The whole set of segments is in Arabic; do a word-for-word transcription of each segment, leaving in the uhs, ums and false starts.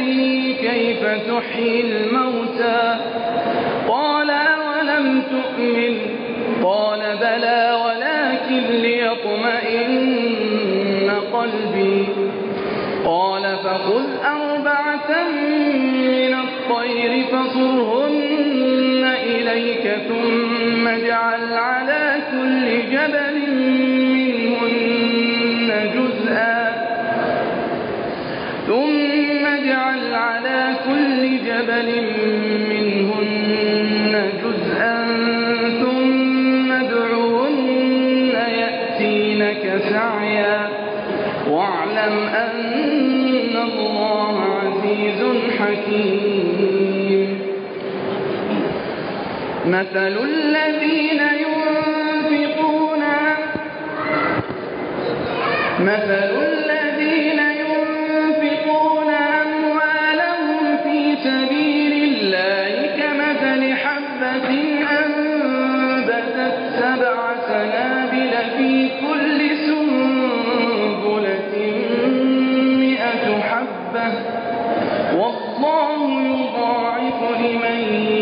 أرني كيف تحيي الموتى قال أولم تؤمن قال بلى ولكن ليطمئن قلبي قال فخذ أربعة من الطير فصرهن إليك ثم اجعل على كل جبل منهن جزءا ثم اجعل على كل جبل منهن جزءا ثم ادعهن يأتينك سعيا واعلم أن الله عزيز حكيم مثل الذين ينفقون مثل الذين ينفقون أموالهم في سبيل الله كمثل حبة أنبتت سبع سنابل في كل سنبلة مئة حبة والله يضاعف لمن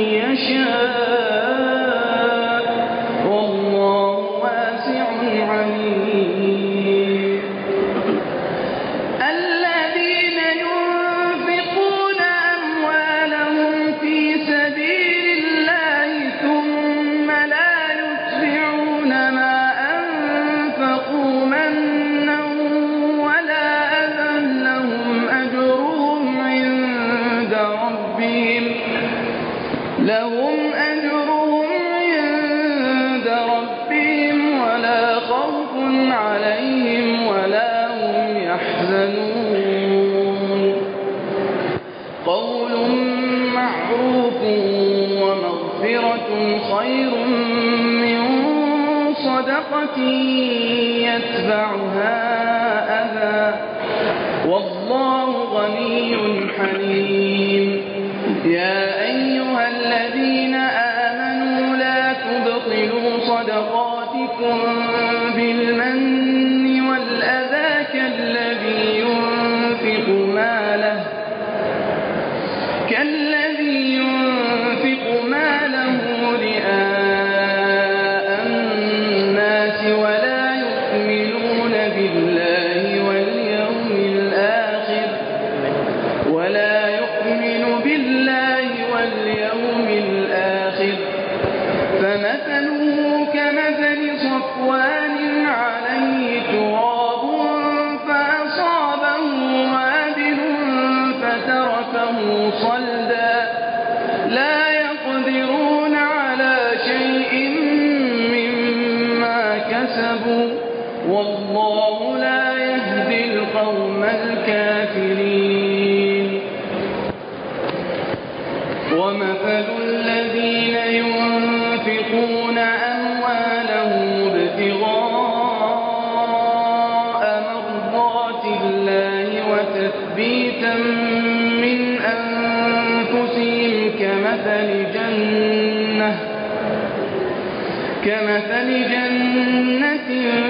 يشاء والله واسع عليم الذين ينفقون أموالهم في سبيل الله ثم لا يتبعون ما أنفقوا منا ولا أذى لهم أجرهم عند ربهم لهم أجرهم عند ربهم ولا خوف عليهم ولا هم يحزنون قول معروف ومغفرة خير من صدقة يتبعها أذى والله غني حليم يا أيها الذين آمنوا لا تبطلوا صدقاتكم بالمن والأذى كالذي ينفق ماله كالذي ينفق ماله رئاء الناس ولا يؤمنون بالله واليوم الآخر ولا يؤمن بالله واليوم الآخر فمثله كمثل صفوان عليه تراب فأصابه وابل فتركه صلدا لا يقدرون على شيء مما كسبوا والله لا يهدي القوم الكافرين ومثل الذين ينفقون أموالهم ابتغاء مرضات الله وتثبيتا من أنفسهم كمثل جنة كمثل جنة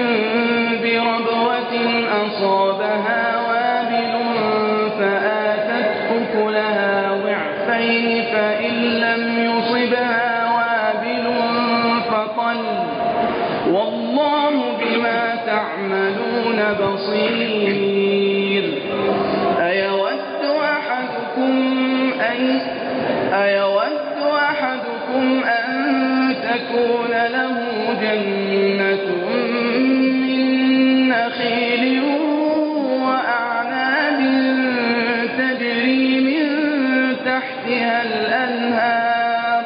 بربوة أصابها وابل فآتت أكلها ضعفين فإن لم يصبها وابل فطل والله بما تعملون بصير أيود أحدكم أن أيود أحدكم أن تكون له جنة من نخيل وأعناب تجري من تحتها الأنهار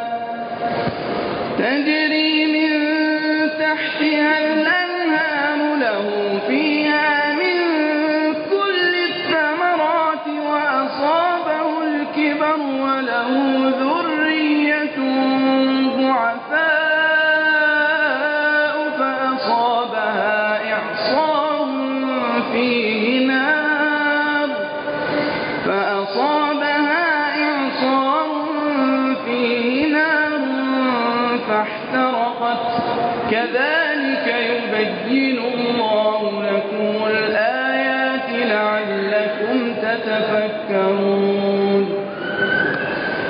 تجري من تحتها الأنهار له فيها من كل الثمرات وأصابه الكبر وله ذرية ضعفاء فأصابها إعصار فيه نار فأصابها إعصار فيه نار فاحترقت كذلك يبين الله لكم الآيات لعلكم تتفكرون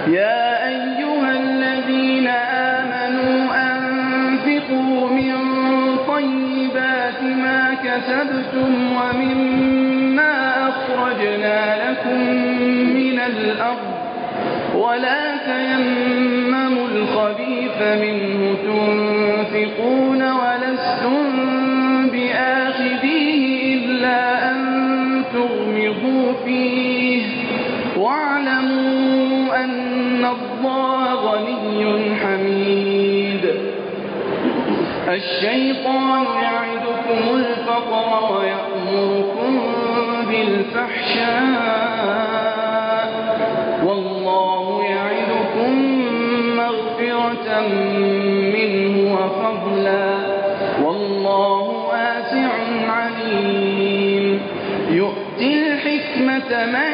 يا أيها الذين آمنوا أنفقوا من طيبات ما كسبتم ومما أخرجنا لكم من الأرض ولا تيمموا الخبيث منه تنفقون ولستم بآخذيه إلا أن تغمضوا فيه واعلموا أن الله غني حميد. الشيطان يعدكم الفقر ويأمركم بالفحشاء والله يعدكم مغفرة منه وفضلا والله واسع عليم. يؤتي الحكمة من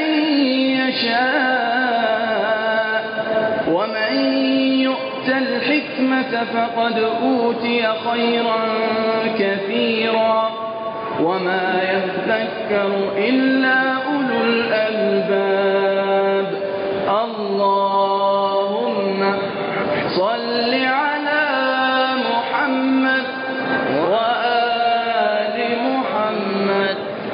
يشاء ومن يؤت الحكمة فقد أوتي خيرا كثيرا وما يذكر إلا أولو الألباب. اللهم صل